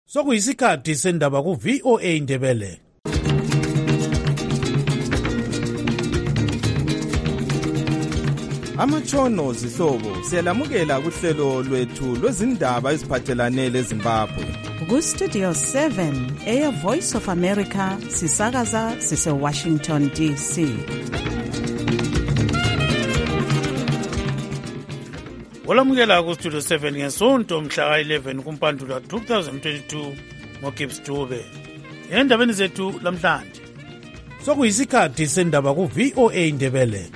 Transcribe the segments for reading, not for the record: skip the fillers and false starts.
Sokuyisikhathi sendaba ku-VOA Indebele. Amatshono zihlobo siyalamukela kuhlelo lwethu lwezindaba eziphathelane leZimbabwe. Ku-Studio 7 Air Voice of America sisakaza sise-Washington DC. Olamukela ku-Studio 7 ngesonto mhla 11 kuMpandula 2022 ngoGibbs Dube. Endabeni zethu lamhlanje. Sokuyisikhathi sendaba ku-VOA Indebele.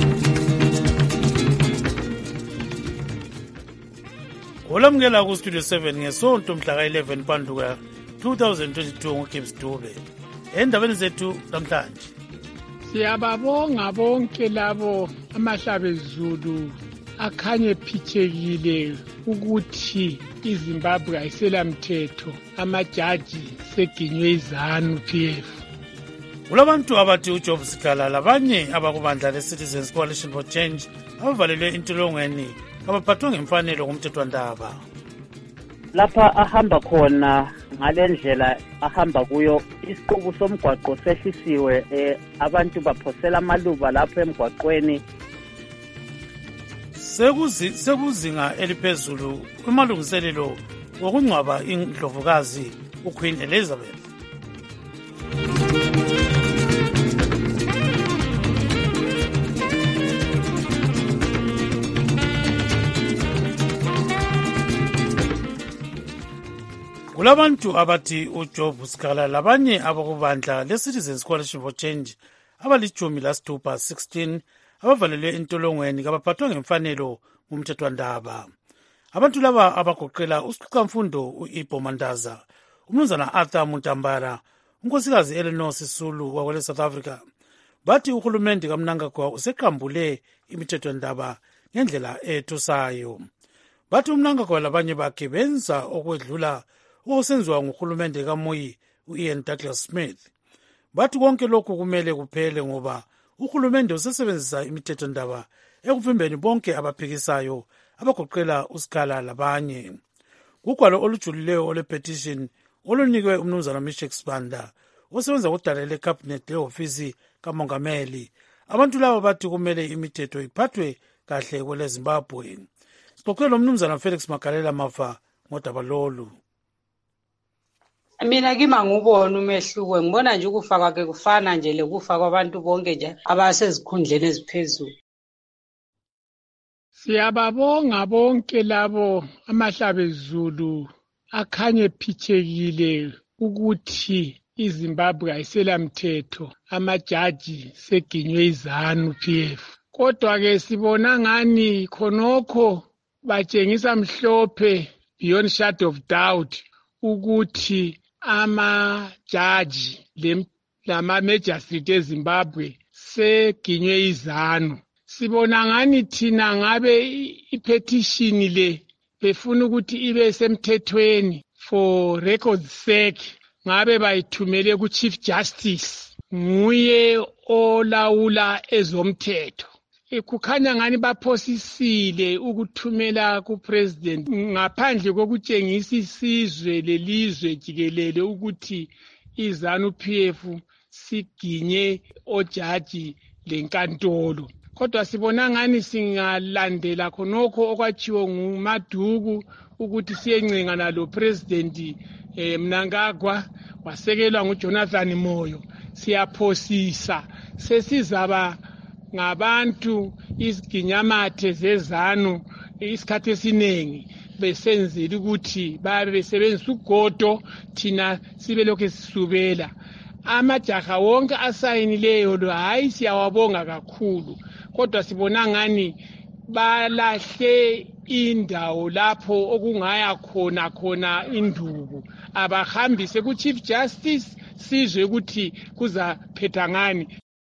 Olamukela ku-Studio 7 ngesonto mhla 11 Mpandula 2022 ngoGibbs Dube. Endabeni zethu lamhlanje. Siyababonga bonke labo amahlabezulu akhanye phithekile ukuthi iZimbabwe ayiselamthetho, amajaji seginywe iZANU-PF. Kulabantu abathi uJob Sikala labanye abakubandla le-Citizens Coalition for Change abavalelwe entolongweni abaphathwe ngemfanelo ngumthethwandaba. Lapha ahamba khona ngalendlela ahamba kuyo isiqubu somgwaqo sehlisiwe, abantu baphosela amaluba lapho emgwaqweni. Sekuzinga eliphezulu kumalungiselelo wokungcwaba indlovukazi uQueen Elizabeth. Kulabantu abathi uJob Sikala labanye abakubandla le-Citizens Coalition for Change abalitshumi lasithupha 16 abavalelwe entolongweni kabaphathwe ngemfanelo ngumthethwandaba. Abantu laba abagoqela uSiqamfundo u-Ibo Mandaza, umnumzana Arthur Mutambara, unkosikazi Eleanor Sisulu wakwele South Africa, bathi uhulumende kaMnangagwa useqambule imithethwandaba ngendlela ethusayo. Bathi uMnangagwa labanye bakhe benza okwedlula okusenziwa nguhulumende kaMoyi u-Ian Douglas Smith. Bathi konke lokhu kumele kuphele ngoba uhulumende usesebenzisa imithethwandaba ekuvimbeni bonke abaphikisayo abagoqela uSikala labanye. Kugwalo olujulileyo ole-petition olunikwe umnumzana Mishek Sibanda osebenza kudala le-cabinet le-ofisi kamongameli. Abantu laba bathi kumele imithetho iphathwe kahle kwele Zimbabwe. Sixoxele umnumzana Felix Magalela Mafa ngodaba lolu. Mina kima ngubona umehluko, ngibona nje ukufa kwakhe kufana nje lekufa kwabantu bonke nje abasezikhundleni eziphezulu. Siyababonga bonke labo amahlabezulu akhanye phithekile ukuthi iZimbabwe ayiselamthetho, amajaji seginywe iZANU-PF. Kodwa ke sibona ngani khonokho batshengisa mhlophe beyond shadow of doubt ukuthi amajaji lama-magistrate eZimbabwe seginywe iZANU. Sibona ngani thina ngabe ipetition le befuna ukuthi ibe semthethweni for records sake, ngabe bayithumele ku-Chief Justice, nguye olawula ezomthetho. Kukhanya ngani baphosisile ukuthumela kupresident ngaphandle kokutshengisa isizwe lelizwe jikelele ukuthi iZANU-PF siginye ojaji lenkantolo. Kodwa sibona ngani singalandela khonokho okwatshiwo nguMaduku ukuthi siyencenga nalo president Mnangagwa wasekelwa nguJonathan Moyo, siyaphosisa sesizaba ngabantu iziginyamathe zeZANU isikhathi esiningi besenzela ukuthi babe besebenzisa ugodo thina sibe lokho sisubela. Amajaha wonke asayinileyo lo hayi siyawabonga kakhulu, kodwa sibona ngani balahle indawo lapho okungaya khona induku. Abahambise ku-Chief Justice sizwe ukuthi kuzaphetha ngani.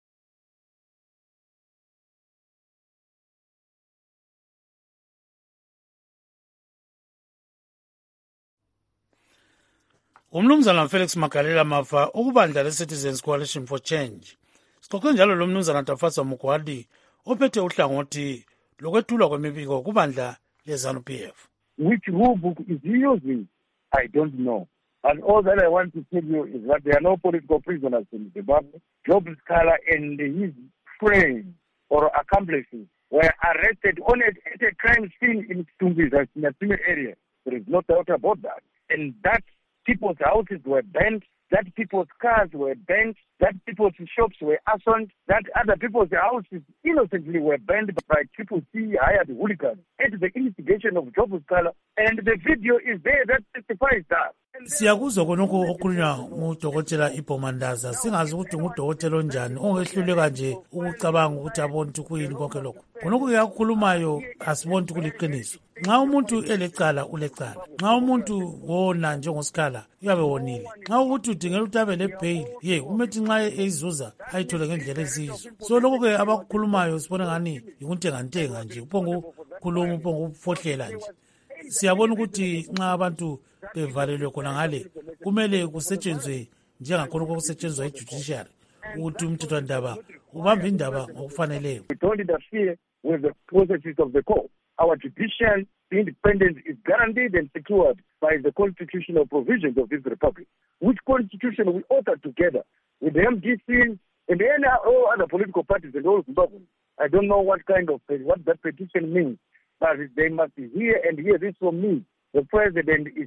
Umnumzana Felix Magalela Mafa ukubandla le-Citizens Coalition for Change. Sixoxe njalo lo mnumzana Tafasa Mugwadi ophethe uhlangothi lokwethulwa kwemibiko kubandla leZANU-PF. Which rule book is he using? I don't know. And all that I want to tell you is that there are no political prisoners in Zimbabwe. Job Sikhala and his friends or accomplices were arrested only at a crime scene in Tumbiza, in a similar area. There is no doubt about that. And that people's houses were burnt, that people's cars were burnt, that people's shops were arson, that other people's houses innocently were burned by Triple C hired hooligans at the instigation of Job Sikhala. And the video is there that testifies that. Siyakuzwa konke okukhulunywa ngudokotela Ibomandaza, singazi ukuthi ngudokotela onjani ongehluleka nje ukucabanga ukuthi abone ukuthi kuyini konke lokho. Konke kuyakhulumayo asiboni ukuthi kuliqiniso. Nxa umuntu elecala ulecala. Nxa umuntu wona njengoSikhala uyabe wonile. Nxa ukuthi udingela ukuthi abe lebail, umethi nxa eyizuza ayithole ngendlela eziyizo. So lokho ke abakukhulumayo sibona ngani yikuntengantenga nje, uphongukhuluma uphongufohlela nje. Siyabona ukuthi nxa abantu bevalelwe khona ngale kumele kusetshenzwe njengakhona okusetshenzwa ejudiciary ukuthi umthethwandaba ubambe indaba ngokufaneleyo. We don't interfere with the processes of the court. Our judicial independence is guaranteed and secured by the constitutional provisions of this republic, which constitution we author together with the MDC and all other political parties and all Zimbabweans. I don't know what that petition means, but they must hear and hear this from me. The president is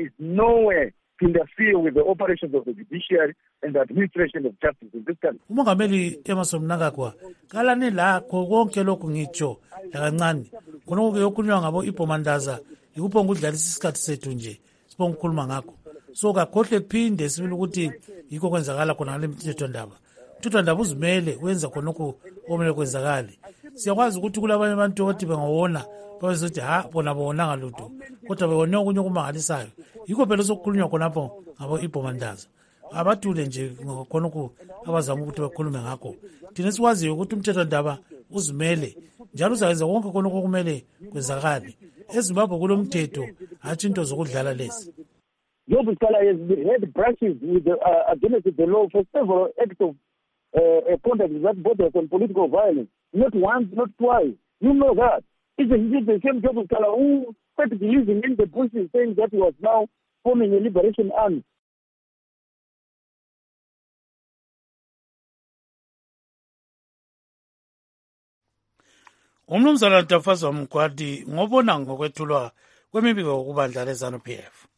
nowhere to interfere with the operations of the judiciary and the administration of justice in this country. Umongameli Emmerson Mnangagwa kalani lakho konke lokhu ngitsho lakancane konke okukhulunywa ngabo Ibomandaza yikuphonga ukudlalisa isikhathi sethu nje sibonga ukukhuluma ngakho. So kakhohle phinde sibili ukuthi yikho kwenzakala khona ngale mthethwandaba. Umthethwandaba uzimele wenza khona lokhu okumele kwenzakale. Siyakwazi ukuthi kulabanye abantu abathi bengawona bazothi bona ngalutho kodwa bewone okunye okumangalisayo. Yikho phela sokukhulunywa khonapho ngabo Ibomandaza. Abathule nje khona lokhu abazama ukuthi bakhulume ngakho. Thina sikwaziyo ukuthi umthethwandaba uzimele njalo uzayenza konke khona okumele kwenzakale. EZimbabwe kulomthetho hatshi into zokudlala lezi. Job Sikhala has had brushes with against the law for several acts of conduct that borders on political violence. Not once, not twice. You know that. Isn't it the same Job Sikhala who started living in the bushes saying that he was now forming a liberation army? Umnumzana Ntafazwa Mgwadi ngobona ngokwethulwa kwemibiko yokubandla leZANU-PF.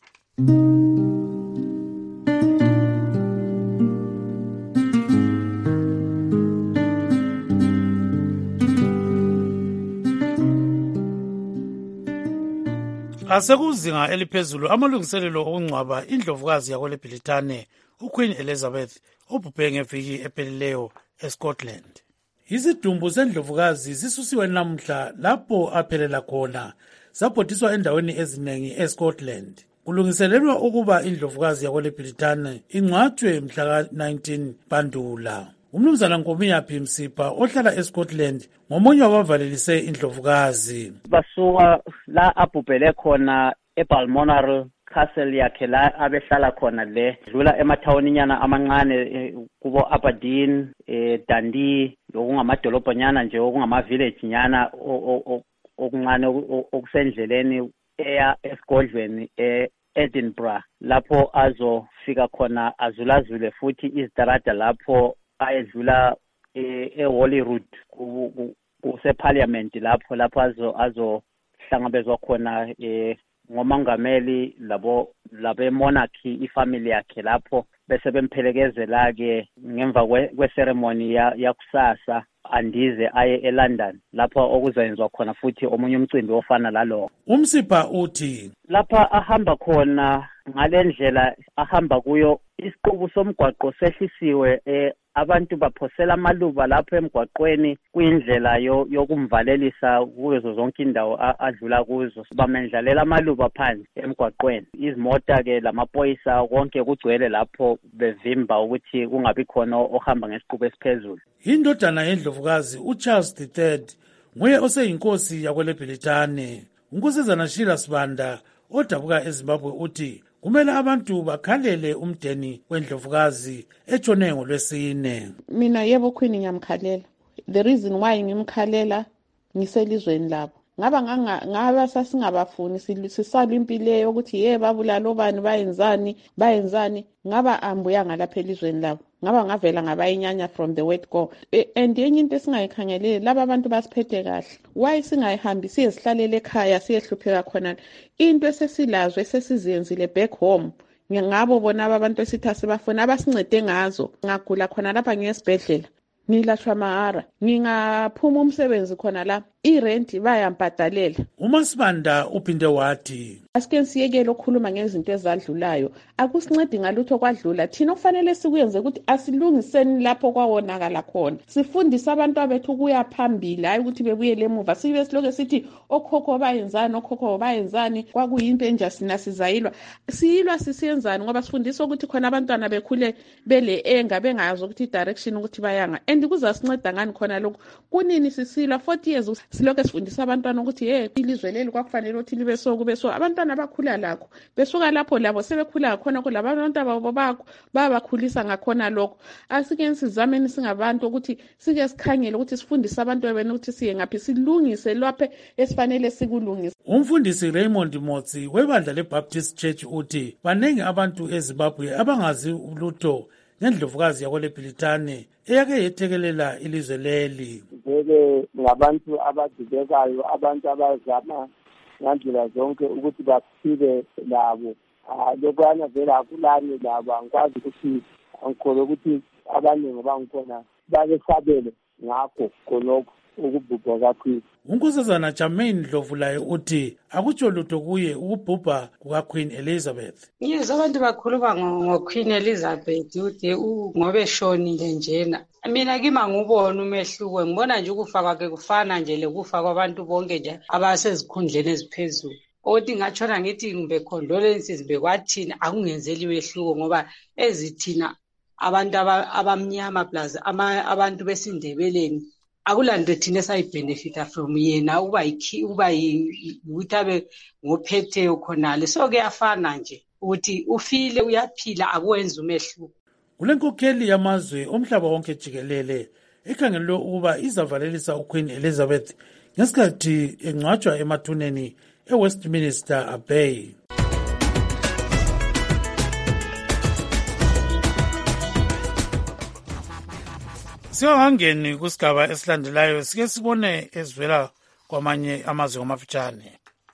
Asekuzinga eliphezulu amalungiselelo okungcwaba indlovukazi yakweleBrithani uQueen Elizabeth obhubhe ngeviki ephelileyo eScotland. Izidumbu sendlovukazi zisusiwe namhla lapho aphelela khona zabhodiswa endaweni eziningi eScotland. Kulungiselelwa ukuba indlovukazi yakweleBrithani ingcwatshwe mhla ka-19 Bandula. Umnumzana Nkomiyapi Msipha ohlala eScotland ngomunye wabavalelise indlovukazi. Basuka la abhubhele khona eBalmoral Castle yakhe la abehlala khona le dlula emathawuninyana amancane kubo Aberdeen, Dundee lokungamadolobhanyana nje okungama-village nyana okuncane okusendleleni eya esigodlweni Edinburgh lapho azofika khona azulazule futhi izitarada lapho ayedlula eHolyrood kuseParliament lapho azohlangabezwa khona ngomongameli labe monarchy ifamily yakhe lapho bese bemphelekezela ke ngemva kweceremony yakusasa andize aye eLondon lapho okuzoyenzwa khona futhi omunye umcimbi ofana lalo. Umsipha uthi lapha ahamba khona ngalendlela ahamba kuyo isiqubu somgwaqo sehlisiwe abantu baphosela amaluba lapho emgwaqweni kuyindlela yokumvalelisa kuzo zonke indawo adlula kuzo bamendlalela amaluba phansi emgwaqweni izimota ke lamapoyisa konke kugcwele lapho bevimba ukuthi kungabi khona ohamba ngesiqubu esiphezulu. Indodana yendlovukazi uCharles III nguye oseyinkosi yakweleBrithani. Unkosazana Sheila Sibanda odabuka eZimbabwe uthi kumele abantu bakhalele umdeni wendlovukazi etshone ngoLwesine. Mina yebo Queen ngiyamkhalela. The reason why ngimkhalela ngiselizweni labo ngaba sasingabafuni sisala impileyo ukuthi babulala obani bayenzani ngaba ambuya ngalapha elizweni labo ngaba ngavela ngabayinyanya from the word go. And yenye into esingayikhangeleli laba abantu basiphethe kahle, why singayihambi siyezihlalele ekhaya siyehlupheka khona into esesilazo esesizenzile back home. Ngabo bona abantu esithi asibafuna abasincede ngazo. Ngagula khona lapha ngesibhedlela ngilashwa mahara, ngingaphuma umsebenzi khona la irent bayampadalela. uMasibanda uphinde wathi asike siyekele ukukhuluma ngezinto ezadlulayo, akusincedi ngalutho kwadlula. Thina kufanele sikuyenze ukuthi asilungiseni lapho kwawonakala khona, sifundise abantu abethu ukuya phambili, hayi ukuthi bebuyele emuva sibe siloke sithi okhokho bayenzani kwakuyinto enja sina sizayilwa sisiyenzani, ngoba sifundisa ukuthi khona abantwana bekhule bele bengazi ukuthi direction ukuthi bayanga. And kuzasinceda ngani khona lokho kunini sisilwa 40 years siloke sifundisa abantwana ukuthi ilizwe leli kwakufanele ukuthi libe so kube so. Abantwana bakhula lakho besuka lapho labo sebekhula khona kulabantwana babo bakho babakhulisa ngakhona lokho. Asike sizameni singabantu ukuthi sike sikhangele ukuthi sifundise abantu benu ukuthi siye ngaphi silungise lapho esifanele sikulungise. Umfundisi Raymond Motsi webandla leBaptist Church uthi banengi abantu eZimbabwe abangazi ulutho ngendlovukazi yakoLebhilitane eyake yethekelela ilizwe leli. Ngabantu abadibekayo, abantu abazama ngandlela zonke ukuthi baphile labo. Lokwana vela akulani labo, angikwazi ukuthi angikholwa ukuthi abaningi bangikhona babesabele ngakho khonokho ukubhubha kaKhwini. uNkosazana Jermaine Dlovulayo uthi akutsho lutho kuye ukubhubha kukaQueen Elizabeth. Yes, abantu bakhuluma ngoQueen Elizabeth uthi ngobe shonile njena. Mina kima ngubona umehluko, ngibona nje ukufa kwakhe kufana nje lekufa kwabantu bonke nje abasezikhundleni eziphezulu. Othi ngatshona ngithi ngimbe condolences bekwathina akungenzeli wehluko ngoba ezithina abantu abamnyama plus abantu besindebeleni akulanto thina sayibenefita from yena uba ukuthi abe ngophethe khonale. So kuyafana nje ukuthi ufile uyaphila akwenza umehluko. Kulenkokheli yamazwe omhlaba wonke jikelele ekhangelwe ukuba izavalelisa uQueen Elizabeth ngesikhathi engcwatshwa emathuneni eWestminster Abbey. Singangeni kusigaba esilandelayo sike sibone ezivela kwamanye amazwe ngomafitshane.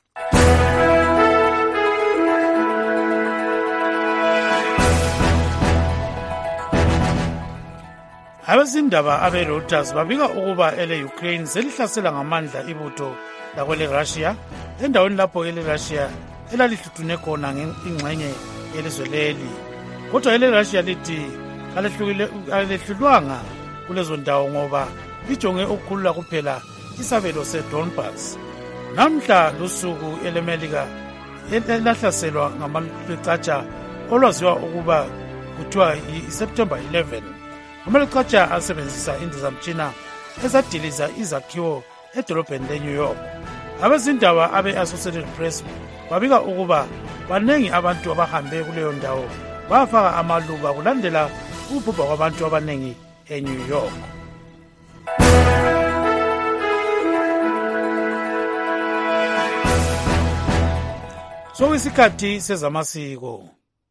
Abezindaba abe-Reuters babika ukuba ele-Ukraine selihlasela ngamandla ibutho lakwele-Russia endaweni lapho ele-Russia elalihluthune khona ingxenye yelizwe leli. Kodwa ele-Russia lithi kalehlulwanga kulezo ndawo ngoba lijonge ukukhulula kuphela isabelo seDonbass. Namhla lusuku elemelika elahlaselwa ngamacatsha olwaziwa ukuba kuthiwa yiSeptember 11. Amacatsha asebenzisa indizamtshina ezadiliza izakhiwo edolobheni leNew York. Abezindaba abe-Associated Press babika ukuba banengi abantu abahambe kuleyo ndawo bafaka amaluba kulandela ukubhubha kwabantu abanengi eNew York. Sokuyisikhathi sezamasiko.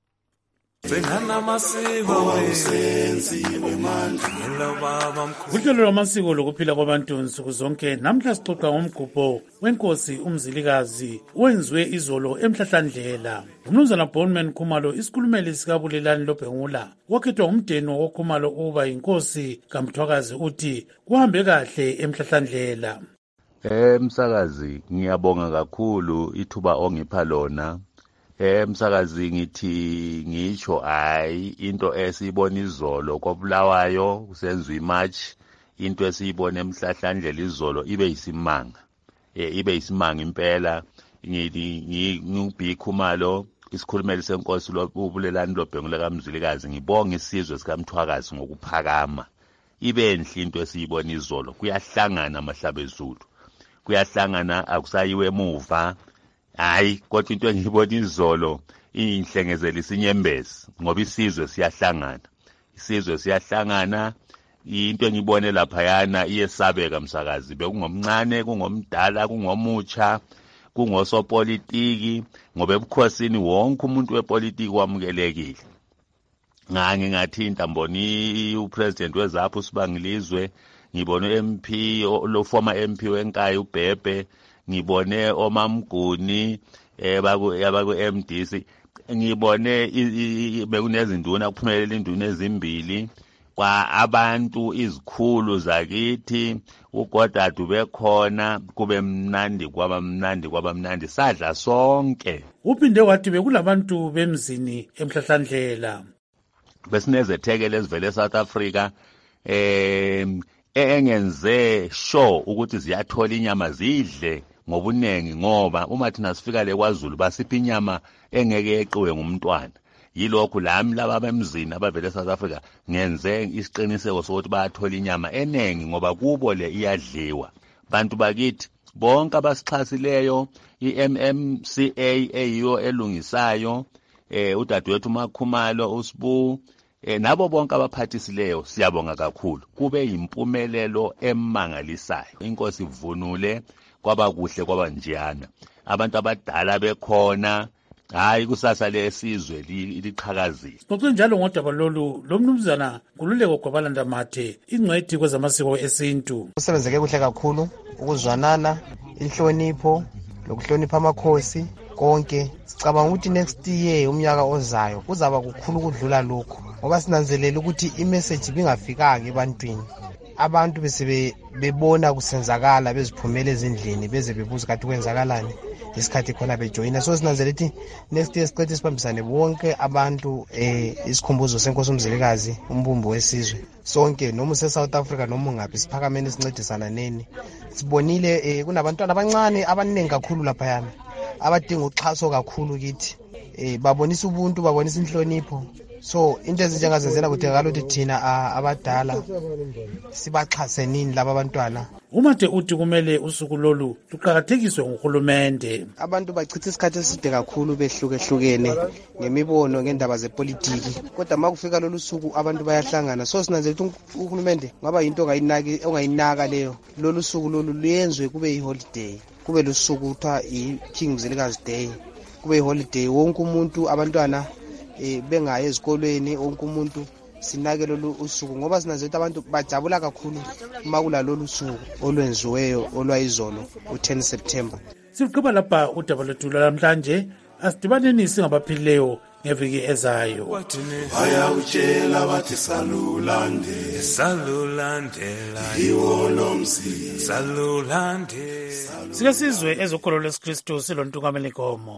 Uhlelo lwamasiko lokuphila kwabantu nsuku zonke namhla sixoxa ngomgubho wenkosi umzilikazi owenziwe izolo emhlahlandlela. Umnumzana Bonman Khumalo isikhulumeli sikabulelani loBhengula wakhethwa umdeni woKhumalo ukuba yinkosi kaMthwakazi uthi kuhambe kahle emhlahlandlela. Msakazi ngiyabonga kakhulu ithuba ongipha lona. Msakazi ngithi ngisho hayi into esiyibona izolo kwaBulawayo kusenziwa imarch, into esiyibona emhlahlandlela izolo ibe yisimanga. Ibe yisimanga impela. Ngibhi Khumalo isikhulumeli senkosi lobulelani loBhengula kaMzilikazi ngibonga isizwe sikaMthwakazi ngokuphakama. Ibe enhle into esiyibona izolo, kuyahlangana amahlabezulu. Kuyahlangana akusayiwe emuva. Hayi kodwa into engiyibona izolo inhlengezelisa inyembezi ngoba isizwe siyahlangana. Isizwe siyahlangana into engibone laphayana iyesabeka msakazi, bekungomncane kungomdala kungomutsha kungosopolitiki, ngoba ebukhosini wonke umuntu wepolitiki wamukelekile. Ngingathinta mboni upresident wezapho uSibangilizwe, ngibone MP lo former MP weNkayi uBhebhe, ngibone oMamguni baku MDC, ngibone bekunezinduna kuphumelela induna ezimbili kwa abantu izikhulu zakithi, ugodadu bekhona, kube mnandi kwabamnandi sadla sonke. Uphinde wathi bekulabantu bemzini eMhlahlandlela besinezethekele ezivele eSouth Africa engenze sure ukuthi ziyathola inyama zidle ngobunengi, ngoba uma thina sifika le kwaZulu basipha inyama engeke yeqiwe ngumntwana. Yilokhu lami laba bemzini abavele eSouth Africa ngenze isiqiniseko sokuthi bayathola inyama enengi, ngoba kubo le iyadliwa. Bantu bakithi bonke abasixhasileyo, iMMCA eyiyo elungisayo, udadewethu uMakhumalo uSibu, nabo bonke abaphathisileyo siyabonga kakhulu. Kube yimpumelelo emangalisayo. Inkosi ivunule, kwaba kuhle kwaba njiyana. Abantu abadala bekhona, hayi kusasa lesizwe liqhakazile. Ngokuthi njalo ngodaba lolu lomnumzana Nkululeko Gwabulanda Mathe, ingcwethi kwezamasiko esintu. Usebenzeke kuhle kakhulu, ukuzwanana, inhlonipho, lokuhlonipha amakhosi konke. Sicabanga ukuthi next year umnyaka ozayo kuzaba kukhulu kudlula lokho, ngoba sinanzelela ukuthi imessage bingafikanga ebantwini. Abantu bese bebona kusenzakala, beziphumela ezindlini, beze bebuza kathi kwenzakalani isikhathi khona bejoyina. So sinanzelela ukuthi next year siqethe sibambisane bonke abantu isikhumbuzo senkosi uMzilikazi, umbumbi wesizwe sonke, noma useSouth Africa noma ungaphi, siphakameni sincedisana neni. Sibonile kunabantwana abancane abaningi kakhulu lapha yana abadinga uxhaso kakhulu kithi, babonisa ubuntu, babonisa inhlonipho. So into ezinjengazenzela kudingakala ukuthi thina abadala sibaxhase nini laba abantwana. Umathe uthi kumele usuku lolu luqhakathekiswe nguhulumende. Abantu bachitha isikhathi eside kakhulu behlukehlukene ngemibono ngendaba zepolitiki, kodwa makufika lolu suku abantu bayahlangana. So sinanzelela ukuthi uhulumende ngaba into ongayinaka leyo. Lolu suku lolu luyenzwe kube iholiday, kube lusuku kuthiwa iKing Mzilikazi Day, kube iholiday. Wonke umuntu, abantwana bengaye ezikolweni, wonke umuntu sinake lolu usuku, ngoba sinanzelela abantu bajabula kakhulu makula lolu suku olwenziweyo olwayizolo u-10 September. Siqhubeka lapha udaba lwethu namhlanje, asidibaneni singabaphilileyo ngeviki ezayo. Bayawutshela bathi salulandela yiwo lomsi salulandela. Sike sizwe ezokholo lwesikristu silontungameli Nkomo.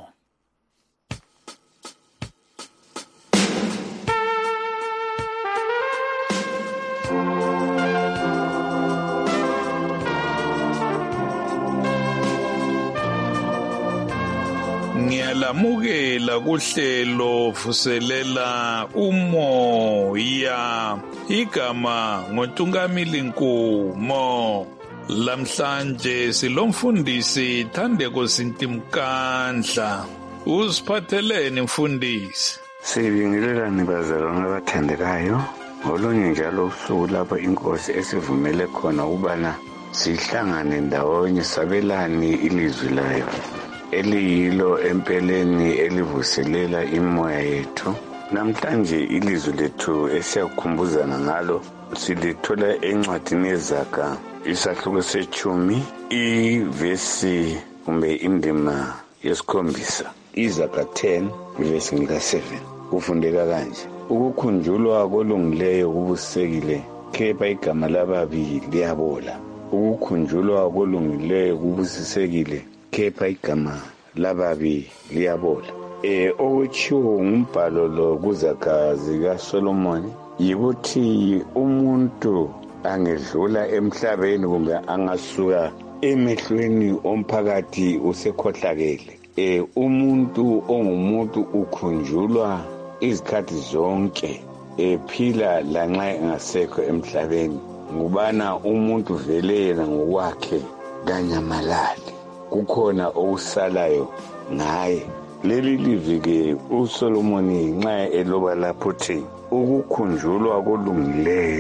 Ngiyalamukela kuhlelo vuselela umoya, igama ngoNtungamili Nkomo. Lamhlanje silomfundisi Thandeko Sintimkandla. Usiphatheleni mfundisi? Sibingelelani bazalwane abathandekayo, ngolunye njalo usuku lapho inkosi esivumele khona ubana sihlangane ndawonye sabelani ilizwi layo, eliyilo empeleni elivuselela imoya yethu. Namhlanje ilizwi lethu esiyakhumbuzana ngalo silithola encwadini yeZaga isahluko se-10 ivesi kumbe indima yesikhombisa. iZaga 10 ivesi ngika-7 kufundeka kanje: ukukhunjulwa kolungileyo kubusekile, kepha igama lababi liyabola. Ukukhunjulwa kolungileyo kubusisekile, kepha igama lababi liyabola. Okutshiwo ngumbhalo lo kuZaga zikaSolomoni yikuthi umuntu angedlula emhlabeni kumbe angasuka emehlweni omphakathi usekhohlakele. Umuntu ongumuntu ukhunjulwa izikhathi zonke, ephila lanxa engasekho emhlabeni, ngubana umuntu vele yena ngokwakhe kanyamalali, kukhona okusalayo ngaye. Leli livike uSolomoni nxa eloba lapho uthi ukukhunjulwa kolungileyo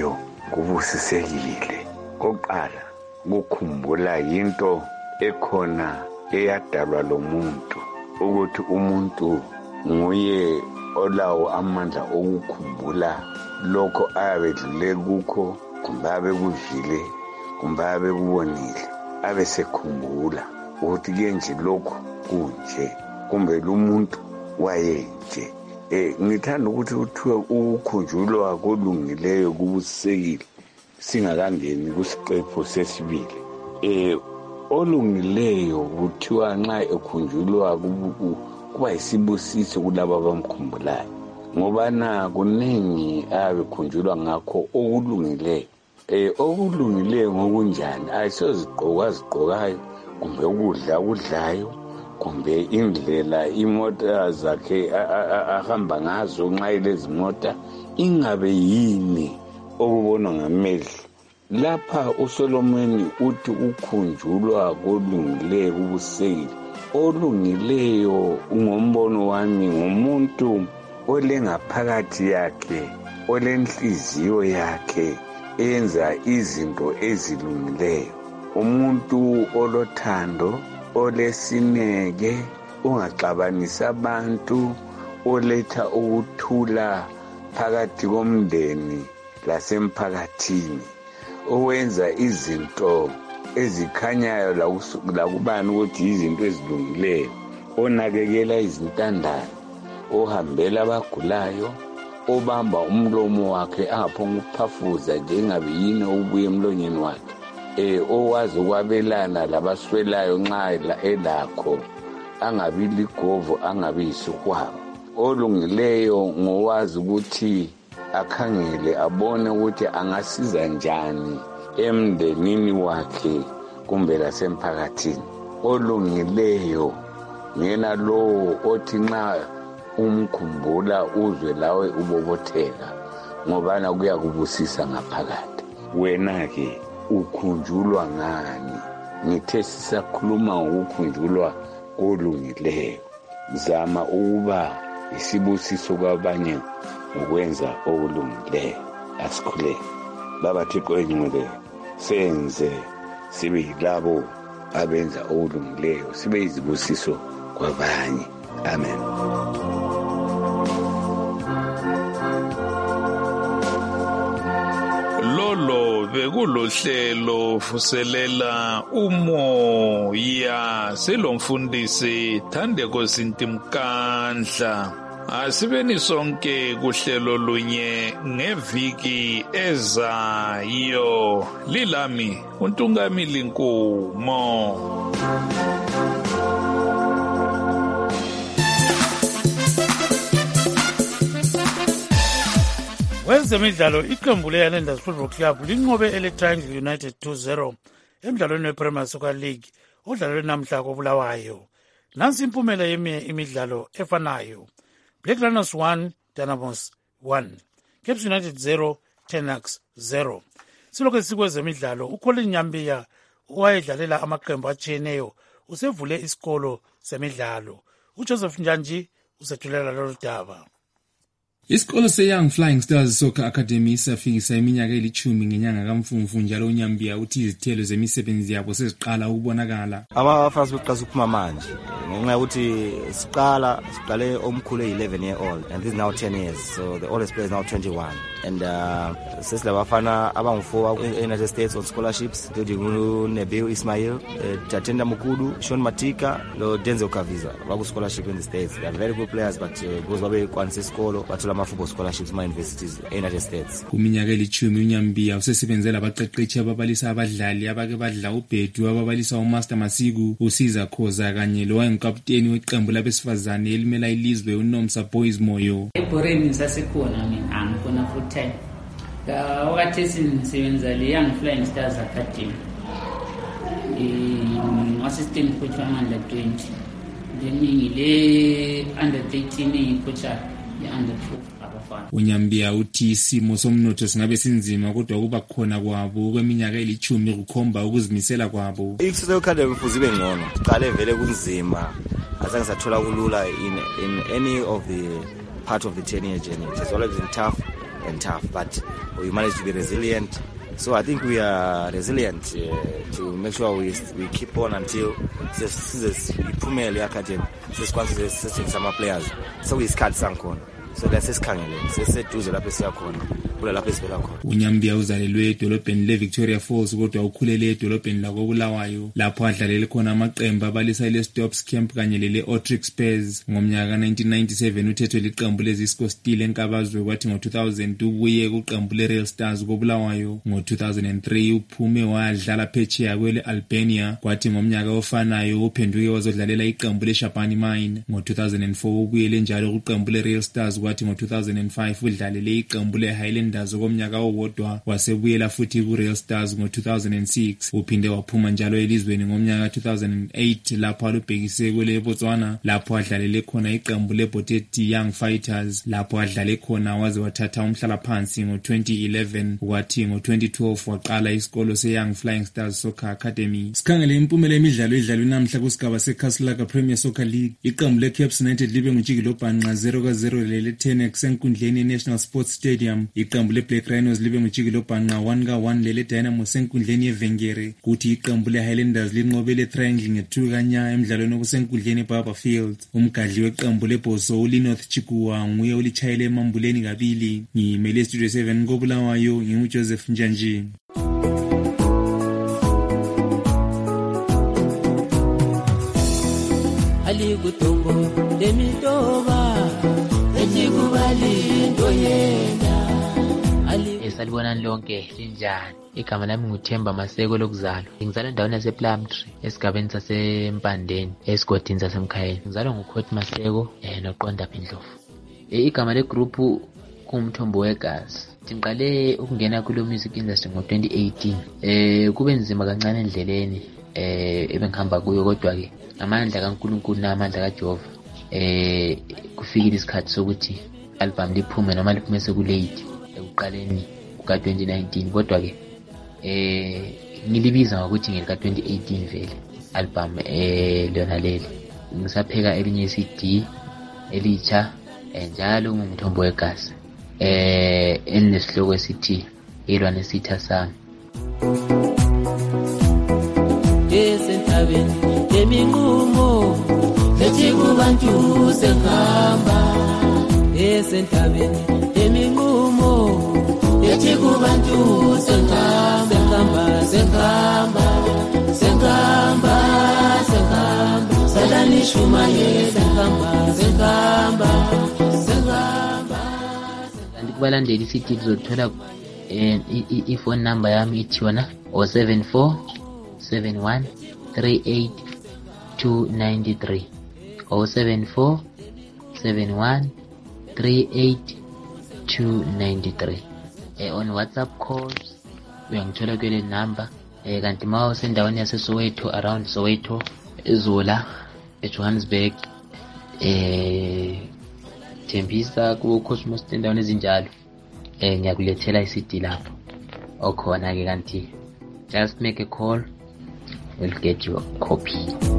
kubusisekile. Kokuqala ukukhumbula into ekhona eyadalwa lo muntu, ukuthi umuntu nguye olawo amandla okukhumbula lokho ayabedlule kukho, kumbe abekudlile, kumbe abekubonile, abesekhumbula ukuthi kenje lokho kunje, kumbe lo muntu wayenje. Ngithanda ukuthi kuthiwe ukukhunjulwa kolungileyo kubusisekile singakangeni kusiqephu sesibili. Olungileyo kuthiwa nxa ekhunjulwa kuba yisibusiso kulabo abamkhumbulayo, ngoba kuningi abekhunjulwa ngakho okulungileyo. Okulungileyo ngokunjani? Ayisozigqoka azigqokayo, kumbe ukudla akudlayo, kumbe indlela imota zakhe ahamba ngazo nxa elezimota, ingabe yini okubonwa ngamehlo. Lapha uSolomoni uthi ukhunjulwa kolungileyo kubusekile. Olungileyo ngombono wami ngumuntu olengaphakathi yakhe, olenhliziyo yakhe enza izinto ezilungileyo, umuntu olothando, olesineke, ungaxabanisa abantu, oletha ukuthula phakathi komndeni lasemphakathini, owenza izinto ezikhanyayo lakubani ukuthi izinto ezilungileyo, onakekela izintandane, ohambela abagulayo, obamba umlomo wakhe angaphonga ukuphafuza nje ingabe yini okubuye emlonyeni wakhe, owazi ukwabelana labaswelayo nxa elakho, angabi ligovo, angabi yisikwabo. Olungileyo ngowazi ukuthi akhangele abone ukuthi angasiza njani emndenini wakhe kumbe lasemphakathini. Olungileyo ngena lowo othi nxa umkhumbula uzwe lawe ubobotheka, ngobana kuyakubusisa ngaphakathi. Wena-ke ukhunjulwa ngani? Ngithe sisakhuluma ngokukhunjulwa kolungileyo, zama ukuba isibusiso kwabanye ngokwenza okulungileyo. Asikhuleke. Baba Thixo engcwele, senze sibe yilabo abenza okulungileyo, sibe yizibusiso kwabanye. Amen. Lolo bekulohlelo vuselela umoya selomfundisi Thandeko Sintimkandla. Asibeni sonke kuhlelo lunye ngeviki ezayo. Lilami uNtungamili Nkumo. Wezemidlalo iqembu leYalanders Football Club linqobe ele-Triangle United 2-0 emdlalweni we-Premier Soccer League odlalwe namhla koBulawayo. Nansi impumela yeminye imidlalo efanayo. Black Lions 1, Dynamos 1. Caps United 0, Tenax 0. Silokhu sikwezemidlalo, uColin Nyambiya owayedlalela amaqembu atshiyeneyo usevule isikolo semidlalo. uJoseph Njanji usethulela lolu daba. Isikolo se-Young Flying Stars Soccer Academy safikisa iminyaka elithumi ngenyanga kaMfumfu, njalo uNyambiya uthi izithelo zemisebenzi yabo seziqala ukubonakala. Abafana beqala ukuphuma manje ngenxa yokuthi siqale omkhulu 11-year-old and this is now 10 years, so the oldest player is now 21, and sesilabafana abangu-4 e-United States on scholarships, including Nebil Ismail, Tatenda Mukudu, Sean Matika, lo Denzel Kaviza baku-scholarship in the States. They are very good players, but because babekwanisa isikolo bathola ama-football scholarships ma-universities e-United States. Kuminyaka elithumi uNyambiya usesebenzela abaqeqeshi ababalisa abadlali abake badla uBhedu, ababalisa uMaster Masiku, uSiza Khoza kanye lo wayengukapteni weqembu labesifazane elimela ilizwe uNomsa Boys Moyo. Eboreni sasekhona mina angikhona full time. Wakhathesi ngisebenza le-Young Flying Stars Academy. Assistant coach under 20. Then ngile under 13 coach under 12 abafana. uNyambiya uthi isimo somnotho singabe sinzima kodwa kuba khona kwabo kweminyaka elithumi kukhomba ukuzimisela kwabo. Ikusasa academy futhi ibe ngcono. Siqale vele kunzima. Azange sathola kulula in any of the part of the 10-year journey. It has always been tough. and tough, but we managed to be resilient. So I think we are resilient to make sure we keep on until Pumeli Academy sesquances some players. So we scat Sankon. So that's his kangele. Seseduze lapho siyakhona. Kula lapho sivela khona. uNyambia uzalelwe edolobheni leVictoria Falls kodwa ukhulele edolobheni lakoBulawayo lapho adlalele khona amaqembu abalisa leStops Camp kanye leOtrix Spurs. Ngomnyaka 1997 uthethwe liqembu leZisco Steel enkabazwe kwathi ngo2000 ubuye kuqembu leReal Stars koBulawayo. Ngo2003 uphume wadlala phetsheya kweleAlbania kwathi ngomnyaka ofanayo uphenduke wazodlalela iqembu leShabani Mine. Ngo2004 ubuyele njalo kuqembu leReal Stars kwathi ngo2005 udlalele iqembu leHighlanders okomnyaka owodwa wasebuyela futhi kuReal Stars ngo2006. Uphinde waphuma njalo elizweni ngomnyaka 2008 lapho alubhekise kweleBotswana lapho adlalele khona iqembu leBoteti Young Fighters lapho adlale khona waze wathatha umhlala phansi ngo2011 kwathi ngo2012 waqala isikolo seYoung Flying Stars Soccer Academy. Sikhangele impumela emidlalo edlalwe namhla kusigaba seKaslaka Premier Soccer League. Iqembu leCaps United libe nguJikilobhanqa 0-0 leleTenex enkundleni yeNational Sports Stadium. Iqembu leBlack Rhinos libe nguJikilobhanqa 1-1 leleDynamo enkundleni yeVengere. Kuthi iqembu leHighlanders linqobe leTriangle nge2 kanya emidlalweni obusenkundleni eBarber Field. Umgadli weqembu leBoso uLinoth Chikuwa nguye olichayele emambuleni kabili. Ngimele Studio 7 koBulawayo nginguJoseph Njanji. Ali kutombo demitoba ejikubali ndoyena ali esalibonani lonke linjani. Igama lami nguThemba Maseko lokuzalwa. Ngizalwa endaweni yasePlumtree esigabeni saseMpandeni esigodini sasemkhayeni. Ngizalwa nguKhoti Maseko noQonda Phindlovu. Igama legroup kumthombo wegazi. Ngiqale ukungena kulo music industry ngo2018. Kube nzima kancane endleleni ebengihamba kuyo kodwa ke amandla kaNkulunkulu namandla kaJehova kufikile isikhathi sokuthi album liphume noma liphume sekulate ekuqaleni kuka2019 kodwa ke ngilibiza ngokuthi ngelika2018 vele album lona leli ngisapheka elinye CD elitsha njalo ngumthombo wegazi enesihloko esithi ilwane sitha sami. Esentabeni eminqumo ethi kubantu senkhamba. Esentabeni eminqumo ethi kubantu senkhamba. Senkhamba salani shumaye senkhamba. Kubalandeli sithi uzothola ifone number yami ithi yona 074 71 38 293 074 71 38 293. On WhatsApp calls uyangithola kwele number. Kanti ma usendaweni yaseSoweto around Soweto eZola eJohannesburg Thembisa ku Cosmos endaweni ezinjalo ngiyakulethela iCD lapho okhona ke. Kanti just make a call, we'll get you a copy.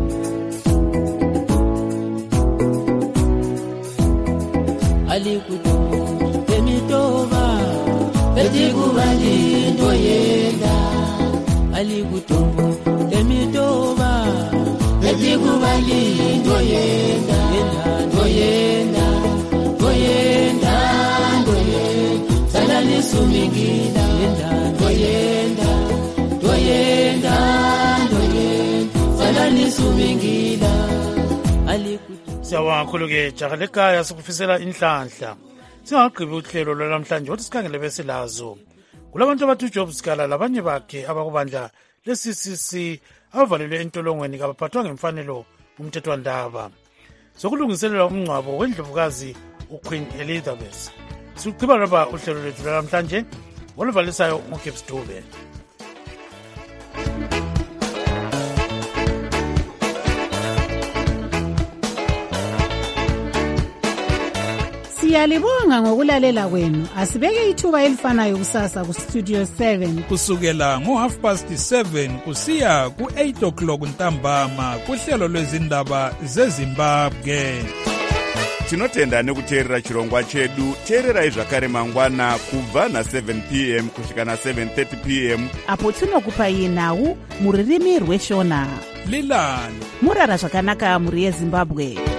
Ali kutombo emitoba ejikubali ndoyenda. Ali kutombo emitoba ejikubali ndoyenda. Salani sumingila ndoyenda. Salani sumingila ali Siyawakhuluke jakalekaya sikufisela inhlanhla. Singaqhibi uhlelo lwanamhlanje wathi sikhangele besilazo. Kulabantu abathu Job Scala labanye bakhe abakubandla leCCC abavalelwe entolongweni kabaphathwa ngemfanelo umthethwandaba. Sokulungiselela umngcwabo wendlovukazi uQueen Elizabeth. Siqhiba lapha uhlelo lwethu lwanamhlanje oluvalisayo uGibbs Dube. Siyalibonga ngokulalela kwenu. Asibeke ithuba elifanayo kusasa ku Studio 7 kusukela ngo7:30 kusiya ku8 o'clock ntambama kuhlelo lwezindaba zeZimbabwe. tinotenda nekuteerera chirongwa chedu. teererai zvakare mangwana kubva na7 p.m. kusvika na7:30 p.m. apo tinokupai nhau muririmi rweshona. lilani murara zvakanaka muri yezimbabwe.